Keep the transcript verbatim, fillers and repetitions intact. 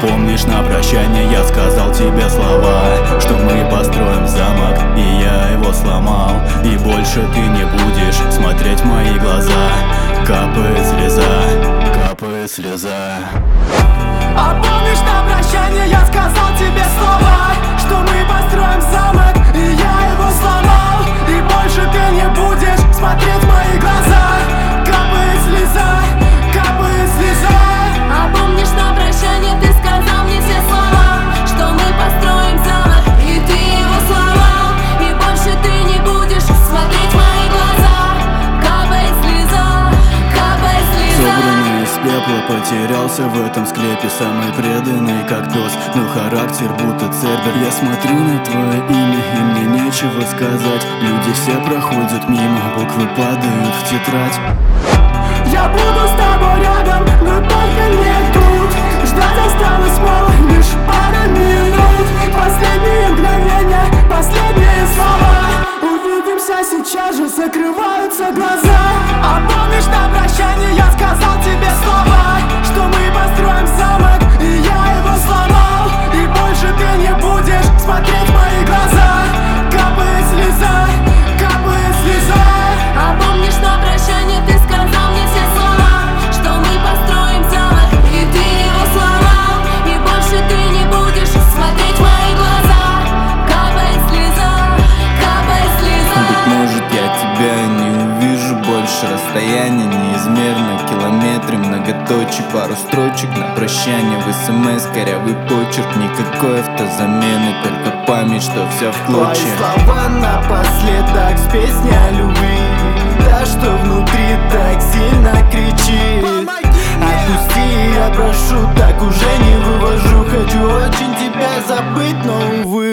помнишь, на прощание я сказал тебе слова, что мы построим замок, и я его сломал. И больше ты не будешь смотреть в мои глаза. Капает слеза, капает слеза. А помнишь, на прощание я сказал тебе слова, что мы построим замок, и я его сломал. И больше ты не будешь смотреть в мои глаза. Капает слеза, капает слеза. А помнишь, на прощание ты сказал мне все слова, что мы построим замок, и ты его сломал. И больше ты не будешь смотреть в мои глаза. Капает слеза, капает слеза. Собранный из пепла, потерялся в этом склепе. Самый преданный, как пес, но характер будто цербер. Я смотрю на твое имя, и мне нечего сказать. Люди все проходят мимо, буквы падают в тетрадь. Я буду с тобой рядом, но только не тут. Ждать осталось мало, лишь пара минут. Последние мгновения, последние слова. Увидимся сейчас же, закрываются глаза. А помнишь, на прощание я сказал тебе слова, что мы построим замок, и я его сломал. И больше ты не будешь смотреть в мои глаза. Капает слеза, капает слеза. А помнишь, на прощание ты сказал мне все слова, что мы построим замок, и ты его сломал. И больше ты не будешь смотреть в мои глаза. Капает слеза, капает слеза. Быть может, я тебя не увижу больше. Расстояние неизмерно, километры, многоточие, пару строчек на прощание в смс, корявый почерк. Никакой автозамены, только память, что вся в Твои клочья. слова напоследок с песней о любви, та, что внутри так сильно кричит. Отпусти, я прошу, так уже не вывожу. Хочу очень тебя забыть, но увы.